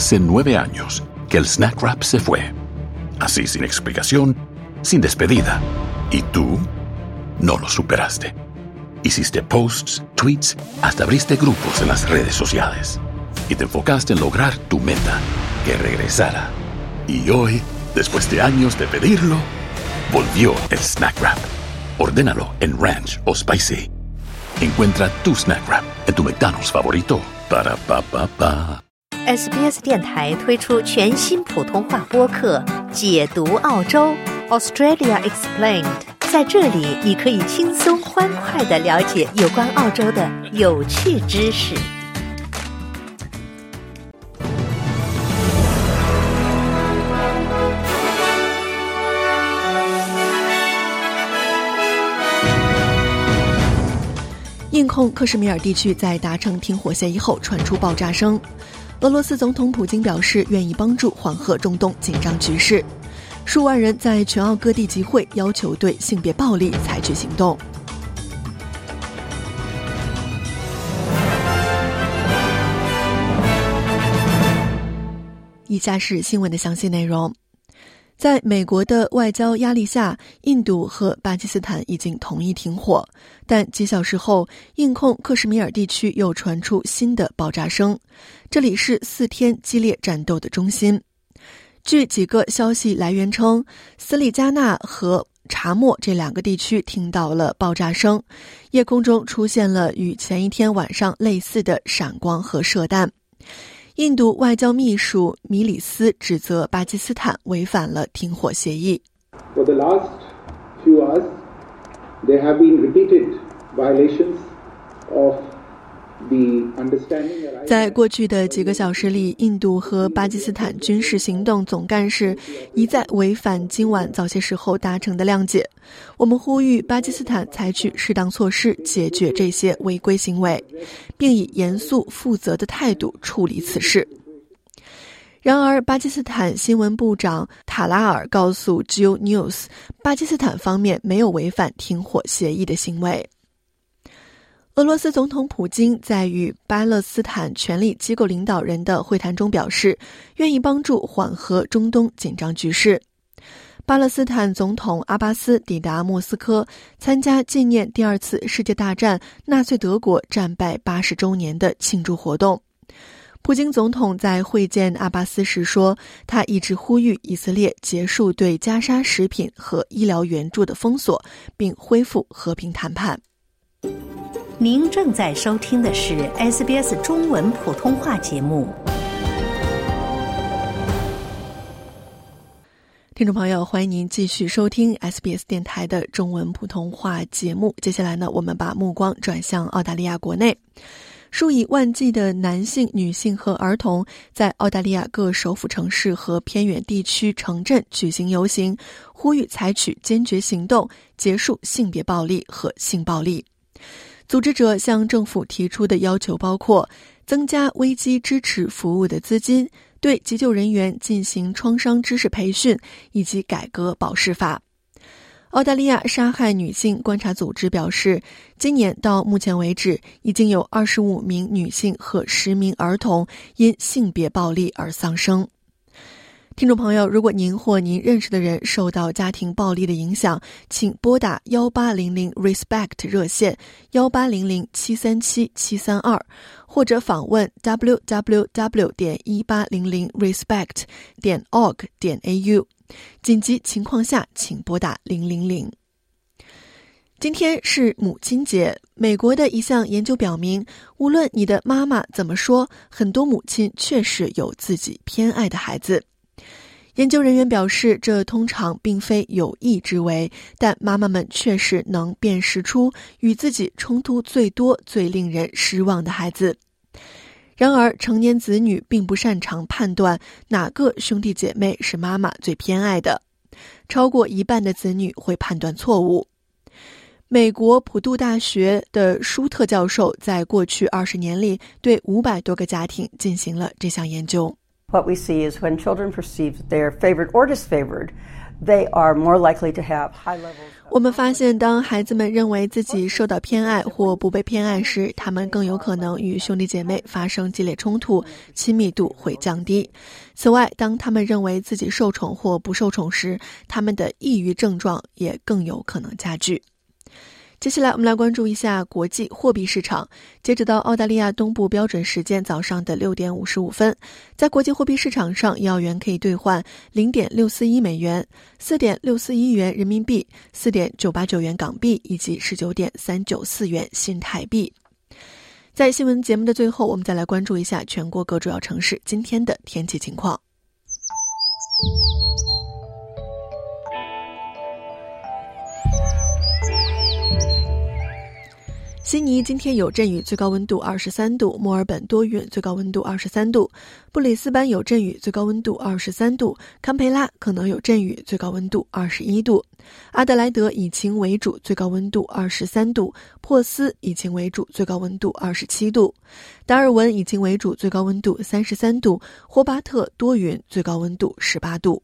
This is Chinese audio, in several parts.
hace 9 años que el snack wrap se fue. Así, sin explicación, sin despedida. Y tú no lo superaste. Hiciste posts, tweets, hasta abriste grupos en las redes sociales. Y te enfocaste en lograr tu meta, que regresara. Y hoy, después de años de pedirlo, volvió el snack wrap. Ordénalo en Ranch o Spicy. Encuentra tu snack wrap en tu McDonald's favorito. Para pa pa pa. SBS 电台推出全新普通话播客解读澳洲 Australia Explained， 在这里你可以轻松欢快地了解有关澳洲的有趣知识。 印控克什米尔地区在达成停火协议后传出爆炸声。俄罗斯总统普京表示愿意帮助缓和中东紧张局势。数万人在全澳各地集会，要求对性别暴力采取行动。以下是新闻的详细内容。在美国的外交压力下，印度和巴基斯坦已经同意停火，但几小时后，印控克什米尔地区又传出新的爆炸声，这里是4天激烈战斗的中心。据几个消息来源称，斯里加纳和查莫这2个地区听到了爆炸声，夜空中出现了与前一天晚上类似的闪光和射弹。印度外交秘书米里斯指责巴基斯坦违反了停火协议。 For the last few hours, there have been repeated violations of the understanding. 在过去的几个小时里，印度和巴基斯坦军事行动总干事一再违反今晚早些时候达成的谅解。我们呼吁巴基斯坦采取适当措施解决这些违规行为，并以严肃负责的态度处理此事。然而，巴基斯坦新闻部长塔拉尔告诉 Geo News， 巴基斯坦方面没有违反停火协议的行为。俄罗斯总统普京在与巴勒斯坦权力机构领导人的会谈中表示，愿意帮助缓和中东紧张局势。巴勒斯坦总统阿巴斯抵达莫斯科，参加纪念第2次世界大战纳粹德国战败80周年的庆祝活动。普京总统在会见阿巴斯时说，他一直呼吁以色列结束对加沙食品和医疗援助的封锁，并恢复和平谈判。 您正在收听的是 SBS 中文普通话节目。 听众朋友，欢迎您继续收听 SBS 电台的中文普通话节目。接下来呢，我们把目光转向澳大利亚国内。数以万计的男性、女性和儿童在澳大利亚各首府城市和偏远地区城镇举行游行，呼吁采取坚决行动，结束性别暴力和性暴力。组织者向政府提出的要求包括增加危机支持服务的资金，对急救人员进行创伤知识培训，以及改革保释法。澳大利亚杀害女性观察组织表示，今年到目前为止，已经有25名女性和10名儿童因性别暴力而丧生。听众朋友，如果您或您认识的人受到家庭暴力的影响，请拨打1800 RESPECT 热线1800 737 732，或者访问 www.1800respect.org.au。紧急情况下，请拨打000。今天是母亲节，美国的一项研究表明，无论你的妈妈怎么说，很多母亲确实有自己偏爱的孩子。研究人员表示，这通常并非有意之为，但妈妈们确实能辨识出与自己冲突最多、最令人失望的孩子。然而，成年子女并不擅长判断哪个兄弟姐妹是妈妈最偏爱的，超过一半的子女会判断错误。美国普渡大学的舒特教授在过去20年里对500多个家庭进行了这项研究。 What we see is when children perceive that they are favored or disfavored, they are more likely to have high levels. 我们发现，当孩子们认为自己受到偏爱或不被偏爱时，他们更有可能与兄弟姐妹发生激烈冲突，亲密度会降低。此外，当他们认为自己受宠或不受宠时，他们的抑郁症状也更有可能加剧。接下来我们来关注一下国际货币市场。截止到澳大利亚东部标准时间早上的6点55分，在国际货币市场上，1澳元可以兑换 0.641 美元、4.641元人民币、4.989元港币以及 19.394元新台币。在新闻节目的最后，我们再来关注一下全国各主要城市今天的天气情况。悉尼今天有阵雨，最高温度23度；墨尔本多云，最高温度23度；布里斯班有阵雨，最高温度23度；堪培拉可能有阵雨，最高温度21度；阿德莱德以晴为主，最高温度23度；珀斯以晴为主，最高温度27度；达尔文以晴为主，最高温度33度；霍巴特多云，最高温度18度。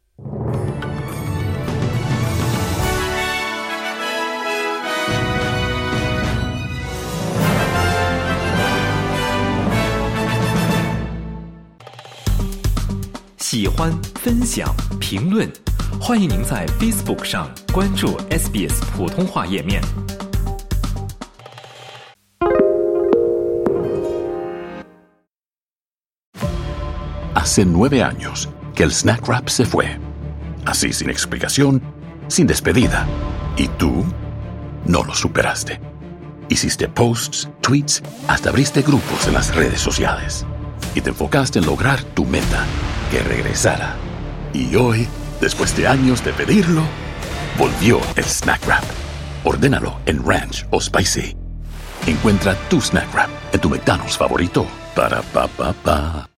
喜欢、分享、评论，欢迎您在 Facebook 上关注 SBS 普通话页面。 Hace 9 años que el snack wrap se fue. Así sin explicación, sin despedida. Y tú no lo superaste. Hiciste posts, tweets, hasta abriste grupos en las redes sociales. Y te enfocaste en lograr tu meta, que regresara. Y hoy, después de años de pedirlo, volvió el snack wrap. Ordénalo en Ranch o Spicy. Encuentra tu snack wrap en tu McDonald's favorito. Para pa pa pa.